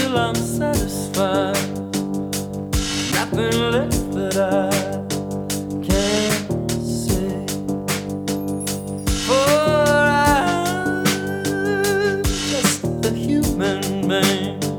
till I'm satisfied. Nothing left that I can say. For I'm just a human being.